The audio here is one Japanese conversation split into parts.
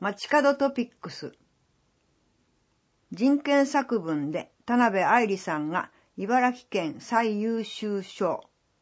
街角トピックス。人権作文で田辺愛理さんが茨城県最優秀賞。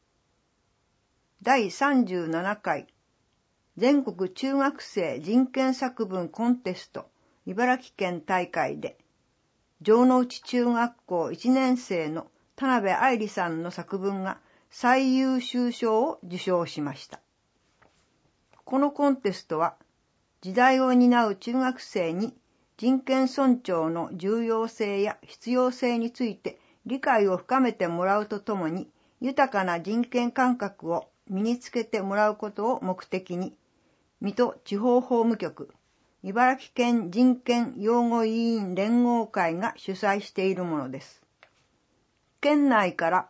第37回全国中学生人権作文コンテスト茨城県大会で城之内中学校1年生の田辺愛理さんの作文が最優秀賞を受賞しました。このコンテストは時代を担う中学生に人権尊重の重要性や必要性について理解を深めてもらうとともに豊かな人権感覚を身につけてもらうことを目的に水戸地方法務局茨城県人権擁護委員連合会が主催しているものです。県内から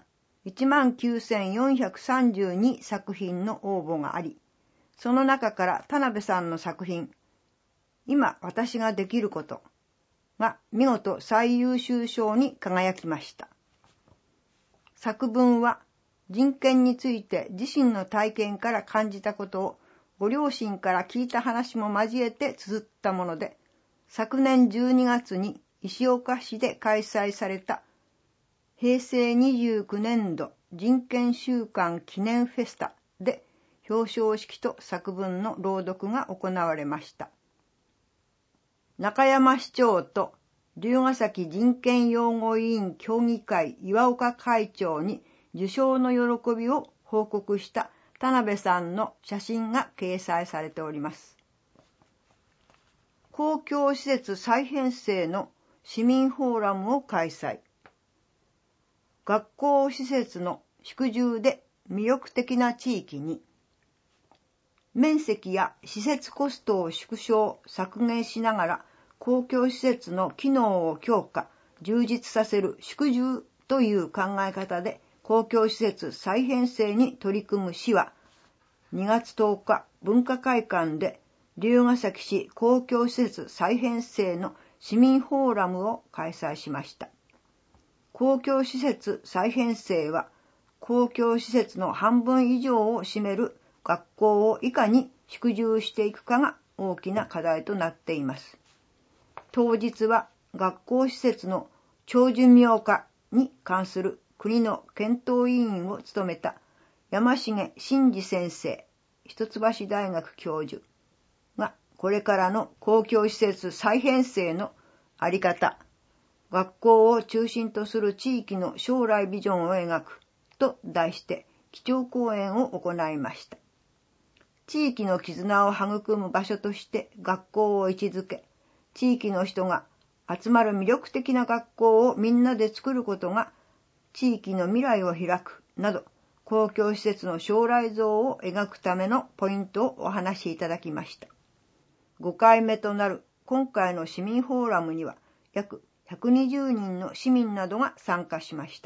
19,432 作品の応募があり、その中から田辺さんの作品、今私ができることが見事最優秀賞に輝きました。作文は人権について自身の体験から感じたことをご両親から聞いた話も交えて綴ったもので、昨年12月に石岡市で開催された平成29年度人権週間記念フェスタで表彰式と作文の朗読が行われました。中山市長と龍ケ崎人権擁護委員協議会岩岡会長に受賞の喜びを報告した田辺さんの写真が掲載されております。公共施設再編成の市民フォーラムを開催。学校施設の縮小で魅力的な地域に面積や施設コストを縮小・削減しながら公共施設の機能を強化・充実させる縮小という考え方で公共施設再編成に取り組む市は2月10日文化会館で龍ケ崎市公共施設再編成の市民フォーラムを開催しました。公共施設再編成は公共施設の半分以上を占める学校をいかに縮小していくかが大きな課題となっています。当日は学校施設の長寿命化に関する国の検討委員を務めた山重真嗣先生、一橋大学教授がこれからの公共施設再編成のあり方、学校を中心とする地域の将来ビジョンを描くと題して基調講演を行いました。地域の絆を育む場所として学校を位置づけ、地域の人が集まる魅力的な学校をみんなで作ることが地域の未来を開くなど、公共施設の将来像を描くためのポイントをお話しいただきました。5回目となる今回の市民フォーラムには約120人の市民などが参加しました。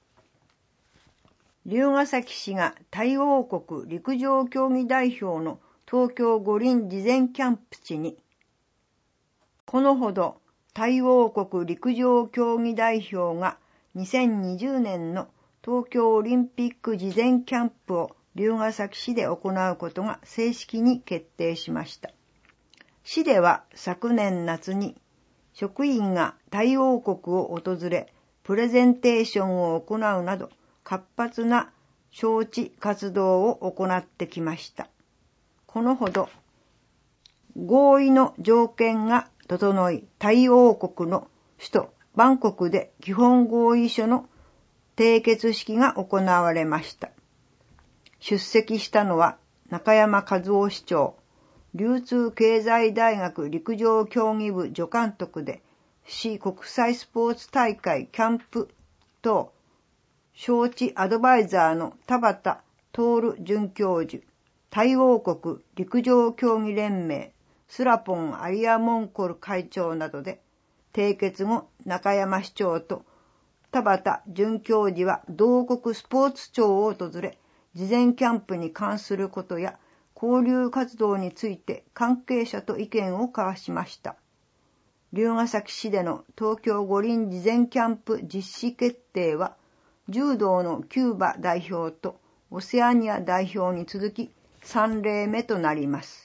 龍ケ崎市がタイ王国陸上競技代表の東京五輪事前キャンプ地に、このほどタイ王国陸上競技代表が2020年の東京オリンピック事前キャンプを龍ケ崎市で行うことが正式に決定しました。市では昨年夏に職員がタイ王国を訪れ、プレゼンテーションを行うなど活発な招致活動を行ってきました。このほど合意の条件が整い、タイ王国の首都バンコクで基本合意書の締結式が行われました。出席したのは中山和夫市長、流通経済大学陸上競技部助監督で市国際スポーツ大会キャンプ等招致アドバイザーの田畑徹准教授、タイ王国陸上競技連盟スラポンアリアモンコル会長などで、締結後中山市長と田畑准教授は同国スポーツ庁を訪れ、事前キャンプに関することや交流活動について関係者と意見を交わしました。龍ケ崎市での東京五輪事前キャンプ実施決定は、柔道のキューバ代表とオセアニア代表に続き3例目となります。